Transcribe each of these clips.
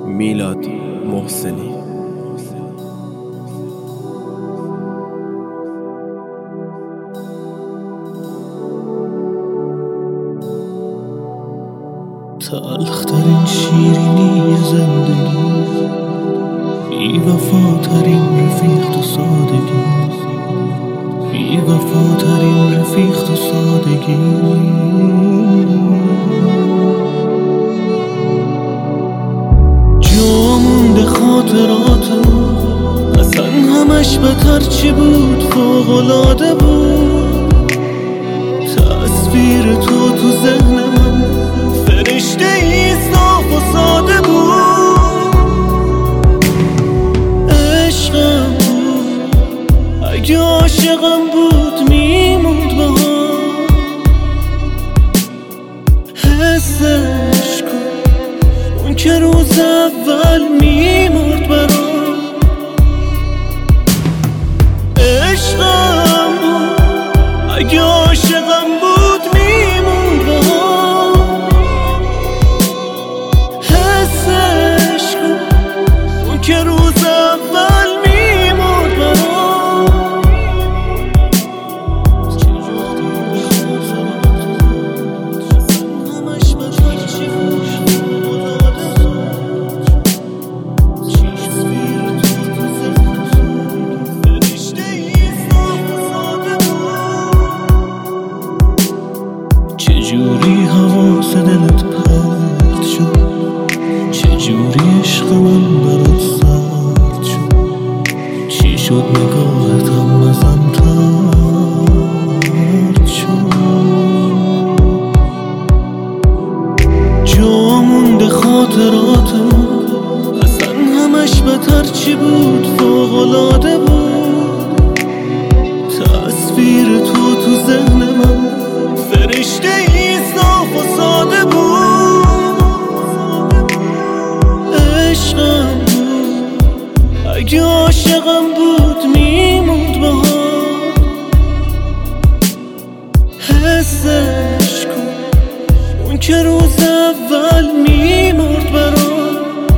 میلاد محسنی. تلخترین شیرینی زندگی، بی وفاترین رفیق تو سادگی، بی وفاترین رفیق تو سادگی. جا مونده خاطراتم، اصلا همش بهتر چی بود، فوق‌العاده بود. تصویر تو ذهن من فرشته ای صاف و ساده بود. عشقم بود، اگه عاشقم بود میموند بهار. حسش کن، اون که روز اول میمرد برام. عشقم بود، اگه عاشقم بود میموند بهار. حسش کن، اون که روز اول میمرد برام. همش بهتر چی بود، چجوری حواس دلت پرت شد، چجوری عشق من برات سرد شد. چی شد نگاهت هم ازم طرد شد. جا مونده خاطراتم، اصلا همش بهتر چی بود، فوق‌العاده بود. تصویر تو ذهن من فرشته ای صاف و ساده بود. عشقم بود، اگه عاشقم بود میموند بهار. حسش کن، اون که روز اول میمرد برام.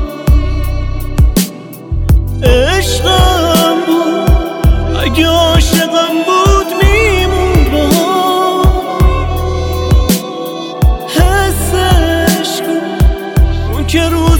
عشقم بود، اگه عاشقم بود میموند بهار. حسش کن، اون که روز